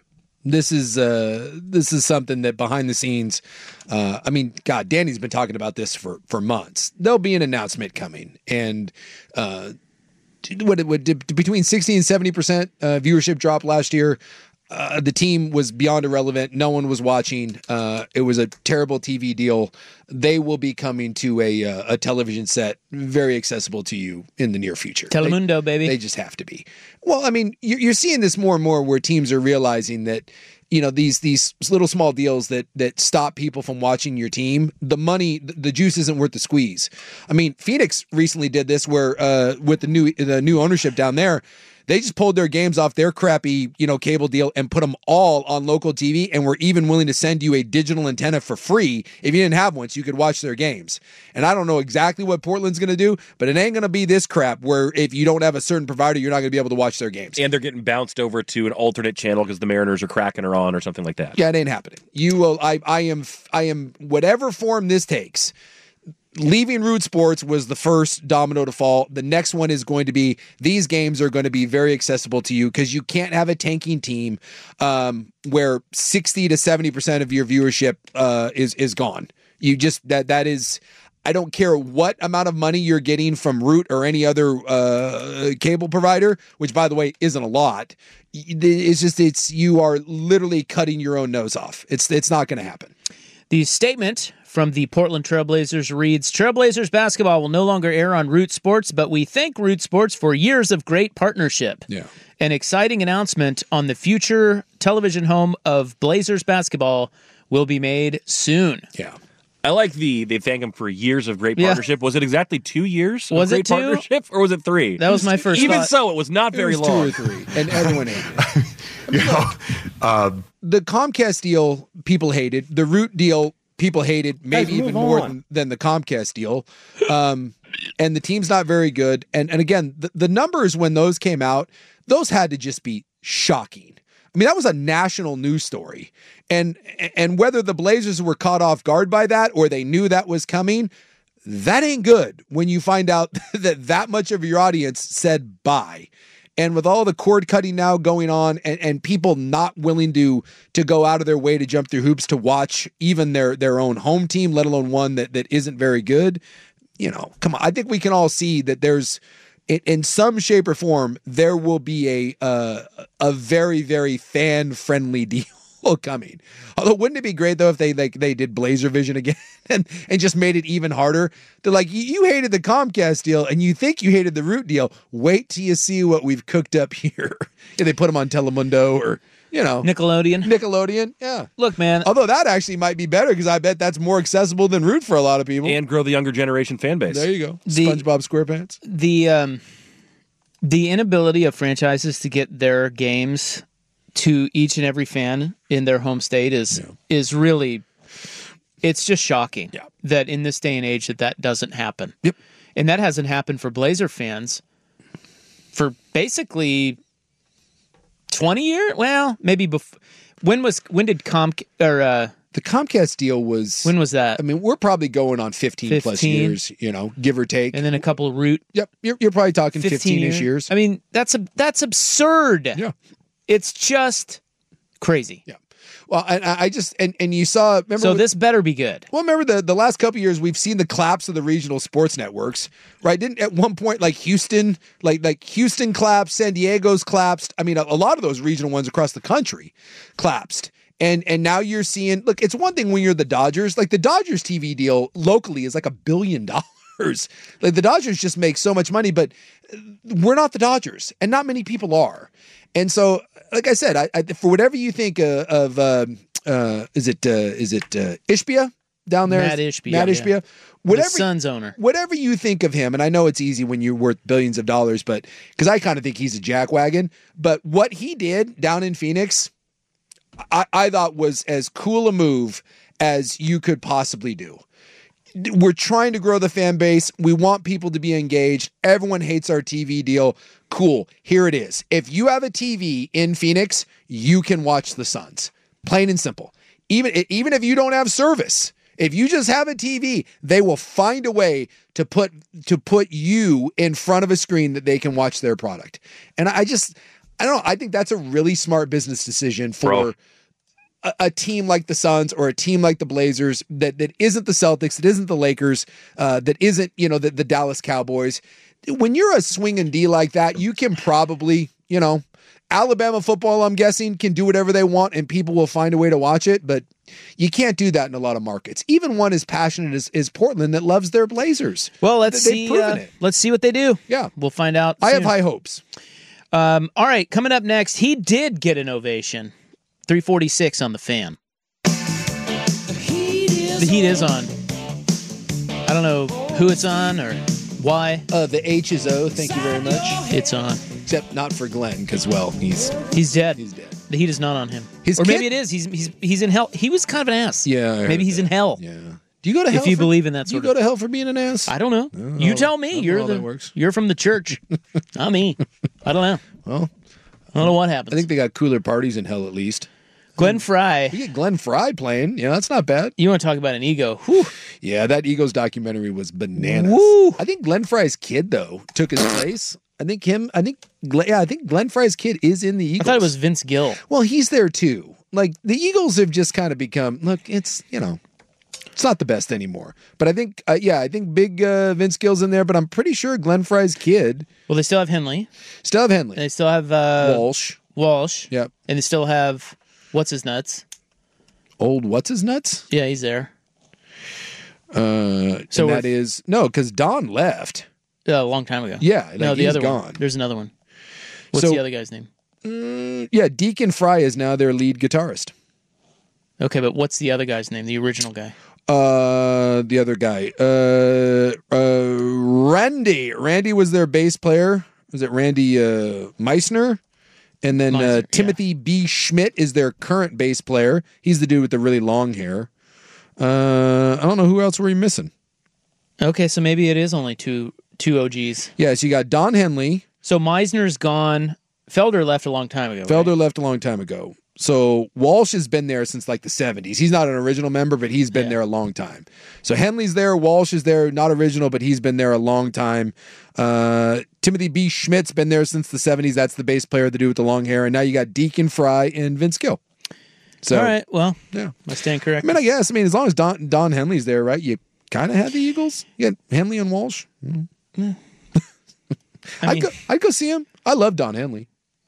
This is uh, this is something that behind the scenes, uh, I mean, God, Danny's been talking about this for, for months. There'll be an announcement coming, and uh, what, what between sixty and seventy percent uh, viewership drop last year. Uh, the team was beyond irrelevant. No one was watching. Uh, it was a terrible T V deal. They will be coming to a uh, a television set very accessible to you in the near future. Telemundo, they, baby. They just have to be. Well, I mean, you're, you're seeing this more and more where teams are realizing that, you know, these these little small deals that that stop people from watching your team, the money, the juice isn't worth the squeeze. I mean, Phoenix recently did this where uh, with the new the new ownership down there, they just pulled their games off their crappy, you know, cable deal and put them all on local T V, and were even willing to send you a digital antenna for free if you didn't have one, so you could watch their games. And I don't know exactly what Portland's going to do, but it ain't going to be this crap where if you don't have a certain provider, you're not going to be able to watch their games. And they're getting bounced over to an alternate channel because the Mariners are cracking her on or something like that. Yeah, it ain't happening. You will. I. I am. I am. Whatever form this takes. Leaving Root Sports was the first domino to fall. The next one is going to be these games are going to be very accessible to you because you can't have a tanking team um, where sixty to seventy percent of your viewership uh, is is gone. You just that that is. I don't care what amount of money you're getting from Root or any other uh, cable provider, which by the way isn't a lot. It's just it's you are literally cutting your own nose off. It's it's not going to happen. The statement from the Portland Trailblazers reads, Trailblazers basketball will no longer air on Root Sports, but we thank Root Sports for years of great partnership. Yeah. An exciting announcement on the future television home of Blazers basketball will be made soon. Yeah. I like the, they thank him for years of great partnership. Yeah. Was it exactly two years of was great it two? partnership, or was it three? That was my first Even thought. so, it was not very it was long. two or three, and everyone hated it. I mean, you know, uh, the Comcast deal, people hated. The Root deal, people hated maybe even more than, than the Comcast deal. Um, and the team's not very good. And and again, the, the numbers when those came out, those had to just be shocking. I mean, that was a national news story. And and whether the Blazers were caught off guard by that or they knew that was coming, that ain't good when you find out that that much of your audience said bye. And with all the cord cutting now going on and, and people not willing to to go out of their way to jump through hoops to watch even their, their own home team, let alone one that, that isn't very good, you know, come on. I think we can all see that there's, in, in some shape or form, there will be a uh, a very, very fan-friendly deal coming. Although, wouldn't it be great though if they like they did Blazer Vision again and, and just made it even harder? They're like, you hated the Comcast deal and you think you hated the Root deal. Wait till you see what we've cooked up here. If they put them on Telemundo or you know Nickelodeon. Nickelodeon, yeah. Look, man. Although that actually might be better because I bet that's more accessible than Root for a lot of people and grow the younger generation fan base. There you go. The, SpongeBob SquarePants. The um, the inability of franchises to get their games to each and every fan in their home state is yeah. is really, it's just shocking yeah. that in this day and age that that doesn't happen. Yep. And that hasn't happened for Blazer fans for basically twenty years. Well, maybe before. When was when did Comc or uh, the Comcast deal was? When was that? I mean, we're probably going on fifteen, fifteen plus years, you know, give or take, and then a couple of Root. Yep, you're, you're probably talking fifteen-ish years. years. I mean, that's a that's absurd. Yeah. It's just crazy. Yeah. Well, and I just and, and you saw. Remember so when, this better be good. Well, remember the, the last couple of years we've seen the collapse of the regional sports networks, right? Didn't at one point like Houston, like like Houston collapsed, San Diego's collapsed. I mean, a, a lot of those regional ones across the country collapsed. And and now you're seeing. Look, it's one thing when you're the Dodgers. Like the Dodgers T V deal locally is like a billion dollars. Like the Dodgers just make so much money, but we're not the Dodgers, and not many people are. And so, like I said, I, I for whatever you think uh, of, uh, uh, is it uh, is it uh, Ishbia down there? Matt Ishbia. Matt Ishbia. Yeah. Whatever, the Suns owner. Whatever you think of him, and I know it's easy when you're worth billions of dollars, but because I kind of think he's a jackwagon. But what he did down in Phoenix, I, I thought was as cool a move as you could possibly do. We're trying to grow the fan base. We want people to be engaged. Everyone hates our T V deal. Cool. Here it is. If you have a T V in Phoenix, you can watch the Suns. Plain and simple. Even, even if you don't have service, if you just have a T V, they will find a way to put to put you in front of a screen that they can watch their product. And I just I don't know. I think that's a really smart business decision for a, a team like the Suns or a team like the Blazers that, that isn't the Celtics, that isn't the Lakers, uh, that isn't, you know, the, the Dallas Cowboys. When you're a swinging D like that, you can probably, you know, Alabama football, I'm guessing, can do whatever they want and people will find a way to watch it, but you can't do that in a lot of markets. Even one as passionate as, as Portland that loves their Blazers. Well, let's They've see. proven Uh, it. let's see what they do. Yeah. We'll find out I have soon. high hopes. Um, all right, coming up next, he did get an ovation. three forty-six on the Fan. The heat is on. I don't know who it's on or why. Uh, the H is O, thank you very much. It's on. Except not for Glenn, because, well, he's... He's dead. He's dead. The heat is not on him. His or kid- maybe it is. He's he's he's in hell. He was kind of an ass. Yeah. I heard Maybe he's in hell. Yeah. Do you go to hell If you for- believe in that Do you sort go of to hell for being an ass? I don't know. Oh, you tell me. I don't know You're how the that works. you're from the church. Not me. I don't know. Well, I don't know what happens. I think they got cooler parties in hell at least. Glenn Fry. You get Glenn Fry playing. Yeah, that's not bad. You want to talk about an ego? Whew. Yeah, that Eagles documentary was bananas. Woo. I think Glenn Fry's kid though took his place. I think him. I think. Glenn- Yeah, I think Glenn Fry's kid is in the Eagles. I thought it was Vince Gill. Well, he's there too. Like the Eagles have just kind of become. Look, it's you know, it's not the best anymore. But I think, uh, yeah, I think big uh, Vince Gill's in there. But I'm pretty sure Glenn Fry's kid. Well, they still have Henley. Still have Henley. They still have uh, Walsh. Walsh. Yep. And they still have what's his nuts. Old what's his nuts? Yeah, he's there. Uh, So and we're- that is no, because Don left. Uh, a long time ago. Yeah, like, no, the he's other gone. one. There's another one. What's So- the other guy's name? Mm, yeah, Deacon Fry is now their lead guitarist. Okay, but what's the other guy's name? The original guy. Uh, the other guy, uh, uh, Randy. Randy was their bass player. Was it Randy uh, Meisner? And then uh, Meisner, Timothy B. Schmidt is their current bass player. He's the dude with the really long hair. Uh, I don't know who else were we missing. Okay, so maybe it is only two two O Gs. Yeah, so you got Don Henley. So Meisner's gone. Felder left a long time ago. Felder right? left a long time ago. So Walsh has been there since like the seventies. He's not an original member, but he's been Yeah. there a long time. So Henley's there. Walsh is there, not original, but he's been there a long time. Uh, Timothy B. Schmidt's been there since the seventies. That's the bass player, the dude with the long hair. And now you got Deacon Fry and Vince Gill. So, All right, well, yeah. I stand correct. I mean, I guess, I mean, as long as Don, Don Henley's there, right, you kind of had the Eagles. You got Henley and Walsh. Mm. I I'd, mean- go, I'd go see him. I love Don Henley.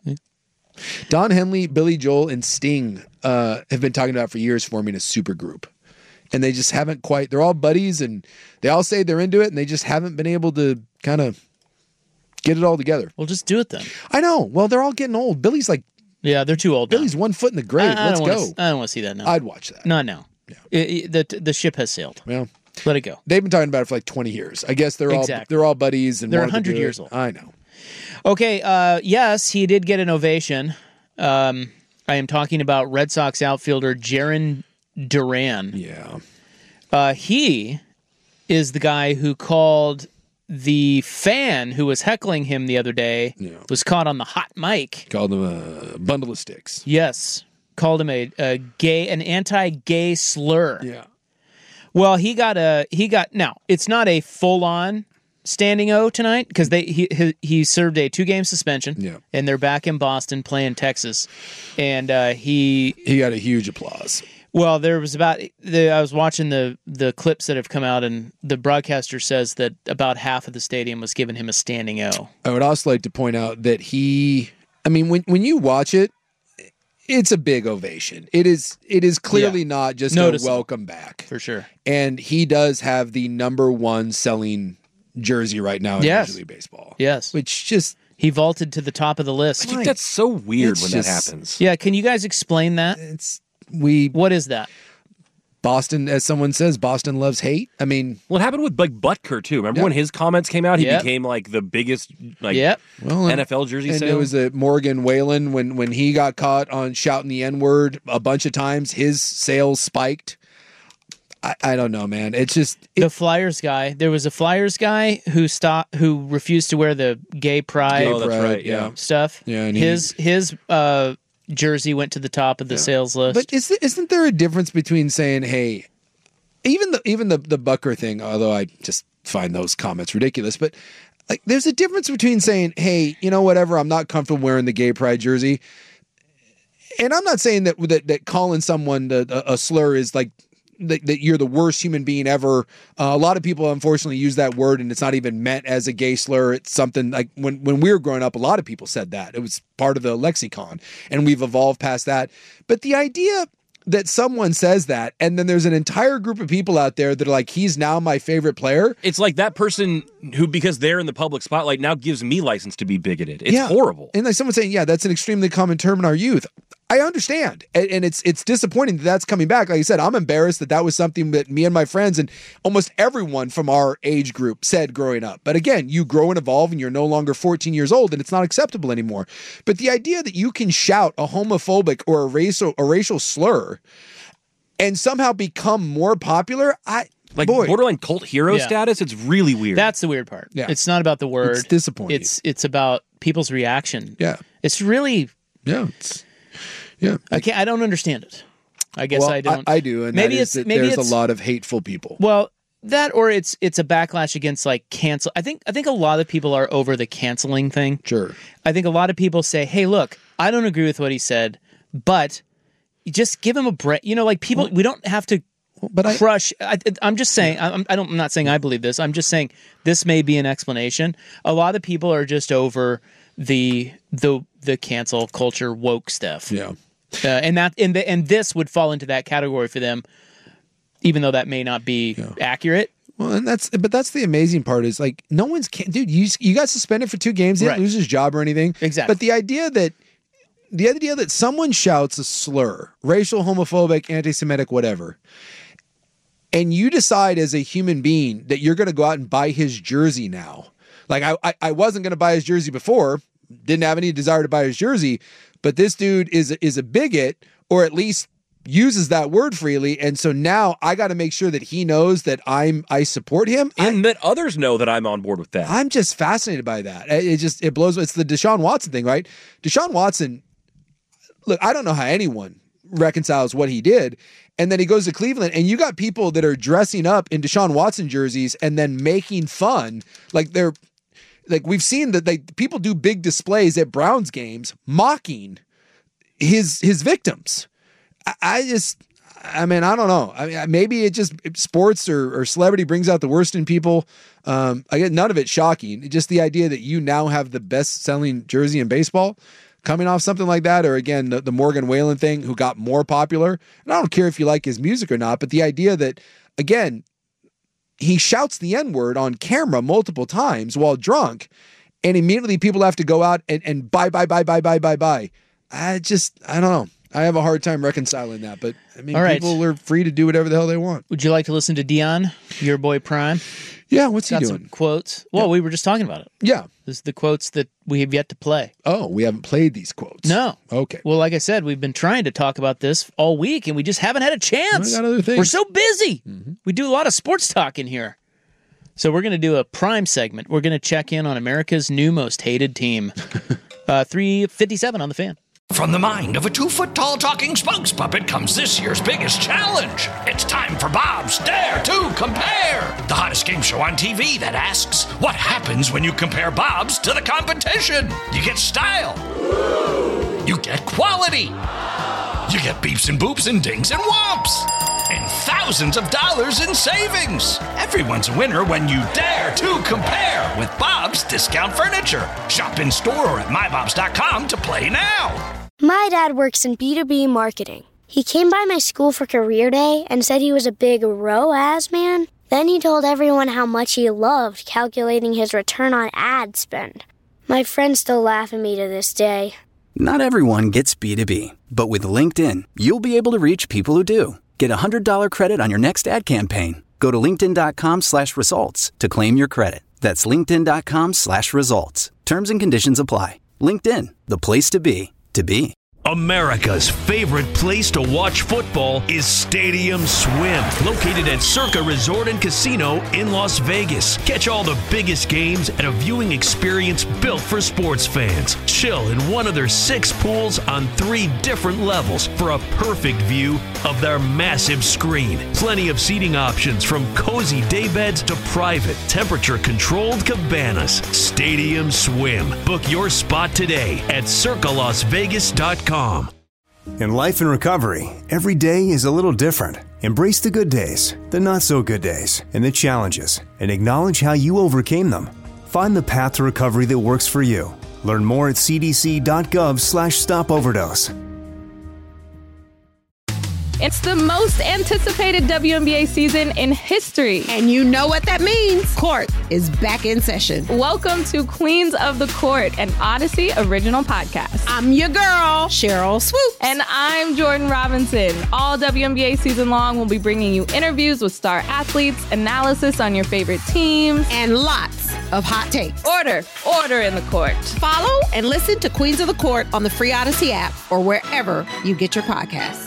Don Henley, Billy Joel, and Sting uh, have been talking about for years forming a super group. And they just haven't quite, they're all buddies and they all say they're into it and they just haven't been able to kind of get it all together. Well, just do it then. I know. Well, they're all getting old. Billy's like, Yeah, they're too old now. Billy's one foot in the grave. I, I Let's don't go. wanna, I don't want to see that now. I'd watch that. Not now. It- it- the the ship has sailed. Well, Let it go. they've been talking about it for like twenty years. I guess they're Exactly. all they're all buddies and They're wanted to one hundred do years it. old. I know. Okay, uh, yes, he did get an ovation. Um, I am talking about Red Sox outfielder Jaron Duran. Yeah. Uh, he is the guy who called the fan who was heckling him the other day, Yeah. was caught on the hot mic. Called them a bundle of sticks. Yes. Called him a, a gay, an anti-gay slur. Yeah. Well, he got a, he got, now, it's not a full-on standing O tonight because they he, he he served a two-game suspension. Yeah. And they're back in Boston playing Texas. And uh, he... He got a huge applause. Well, there was about the, I was watching the the clips that have come out, and the broadcaster says that about half of the stadium was giving him a standing O. I would also like to point out that he, I mean, when when you watch it, it's a big ovation. It is it is clearly Yeah. not just Noticeable. a welcome back. For sure. And he does have the number one selling jersey right now in Yes. Major League Baseball. Yes. Which just He vaulted to the top of the list. I think that's so weird It's when just- that happens. Yeah, can you guys explain that? It's we What is that? Boston, as someone says, Boston loves hate. I mean, Well, it happened with like Butker too. Remember Yeah. when his comments came out? He Yep. became like the biggest like Yep. well, N F L jersey and sale. it was a Morgan Whalen when when he got caught on shouting the N word a bunch of times. His sales spiked. I, I don't know, man. It's just it, The Flyers guy. There was a Flyers guy who stopped, who refused to wear the gay pride Gay Oh, that's pride, right, yeah. stuff. Yeah, and he- his his uh, jersey went to the top of the sales list. But is, isn't there a difference between saying, "Hey," even the even the the Bucker thing? Although I just find those comments ridiculous, but Like, there's a difference between saying, hey, you know, whatever, I'm not comfortable wearing the gay pride jersey. And I'm not saying that that, that calling someone a, a slur is like that, that you're the worst human being ever. Uh, a lot of people, unfortunately, use that word, and it's not even meant as a gay slur. It's something like when, when we were growing up, a lot of people said that. It was part of the lexicon, and we've evolved past that. But the idea that someone says that, and then there's an entire group of people out there that are like, he's now my favorite player. It's like that person who, because they're in the public spotlight, now gives me license to be bigoted. It's yeah. horrible. And like someone saying, yeah, that's an extremely common term in our youth. I understand. And, and it's it's disappointing that that's coming back. Like I said, I'm embarrassed that that was something that me and my friends and almost everyone from our age group said growing up. But again, you grow and evolve and you're no longer fourteen years old and it's not acceptable anymore. But the idea that you can shout a homophobic or a racial, a racial slur and somehow become more popular, I like boy. borderline cult hero Yeah. status, it's really weird. That's the weird part. Yeah. It's not about the word. It's disappointing. It's it's about people's reaction. Yeah. It's really Yeah. It's, yeah. I can't I don't understand it. I guess well, I don't. I, I do, and maybe that is it's that maybe there's it's, a lot of hateful people. Well, that or it's it's a backlash against like cancel. I think I think a lot of people are over the canceling thing. Sure. I think a lot of people say, "Hey, look, I don't agree with what he said, but just give him a break." You know, like people, well, we don't have to but crush. I, I'm just saying. I'm, I don't. I'm not saying I believe this. I'm just saying this may be an explanation. A lot of people are just over the the the cancel culture woke stuff. Yeah. Uh, and that and the, and this would fall into that category for them, even though that may not be yeah. accurate. Well, and that's but that's the amazing part is like no one's can dude. You you got suspended for two games. He didn't right. lose his job or anything. Exactly. But the idea that the idea that someone shouts a slur, racial, homophobic, anti-Semitic, whatever, and you decide as a human being that you're going to go out and buy his jersey now. Like I I, I wasn't going to buy his jersey before. Didn't have any desire to buy his jersey, but this dude is is a bigot, or at least uses that word freely, and so now I got to make sure that he knows that I'm I support him, and I, that others know that I'm on board with that. I'm just fascinated by that. It just it blows. It's the Deshaun Watson thing, right? Deshaun Watson. Look, I don't know how anyone reconciles what he did, and then he goes to Cleveland, and you got people that are dressing up in Deshaun Watson jerseys and then making fun, like they're. Like we've seen that they people do big displays at Browns games mocking his his victims. I, I just, I mean, I don't know. I mean, maybe it just sports or, or celebrity brings out the worst in people. Um, I get none of it shocking. Just the idea that you now have the best selling jersey in baseball coming off something like that, or again the, the Morgan Wallen thing, who got more popular. And I don't care if you like his music or not, but the idea that again. He shouts the N-word on camera multiple times while drunk, and immediately people have to go out and, and buy, buy, buy, buy, buy, buy, buy. I just, I don't know. I have a hard time reconciling that, but I mean, All right. people are free to do whatever the hell they want. Would you like to listen to Dion, your boy Prime? Yeah, what's Got he doing? Some quotes. Well, yeah. we were just talking about it. Yeah. This is the quotes that we have yet to play. Oh, we haven't played these quotes. No. Okay. Well, like I said, we've been trying to talk about this all week, and we just haven't had a chance. I got other things. We're so busy. Mm-hmm. We do a lot of sports talk in here. So we're going to do a Prime segment. We're going to check in on America's new most hated team. uh, three fifty-seven on the Fan. From the mind of a two-foot-tall talking spokes puppet comes this year's biggest challenge. It's time for Bob's Dare to Compare, the hottest game show on T V that asks, what happens when you compare Bob's to the competition? You get style. You get quality. You get beeps and boops and dings and whomps. And thousands of dollars in savings. Everyone's a winner when you dare to compare with Bob's Discount Furniture. Shop in store or at my bobs dot com to play now. My dad works in B two B marketing. He came by my school for career day and said he was a big R O A S man. Then he told everyone how much he loved calculating his return on ad spend. My friends still laugh at me to this day. Not everyone gets B two B, but with LinkedIn, you'll be able to reach people who do. Get a one hundred dollars credit on your next ad campaign. Go to linkedin.com slash results to claim your credit. That's linkedin.com slash results. Terms and conditions apply. LinkedIn, the place to be, to be. America's favorite place to watch football is Stadium Swim, located at Circa Resort and Casino in Las Vegas. Catch all the biggest games at a viewing experience built for sports fans. Chill in one of their six pools on three different levels for a perfect view of their massive screen. Plenty of seating options from cozy daybeds to private, temperature-controlled cabanas. Stadium Swim. Book your spot today at circa las vegas dot com. In life and recovery, every day is a little different. Embrace the good days, the not so good days, and the challenges, and acknowledge how you overcame them. Find the path to recovery that works for you. Learn more at c d c dot gov slash stop overdose. It's the most anticipated W N B A season in history. And you know what that means. Court is back in session. Welcome to Queens of the Court, an Odyssey original podcast. I'm your girl, Cheryl Swoops. And I'm Jordan Robinson. All W N B A season long, we'll be bringing you interviews with star athletes, analysis on your favorite teams, and lots of hot takes. Order, order in the court. Follow and listen to Queens of the Court on the free Odyssey app or wherever you get your podcasts.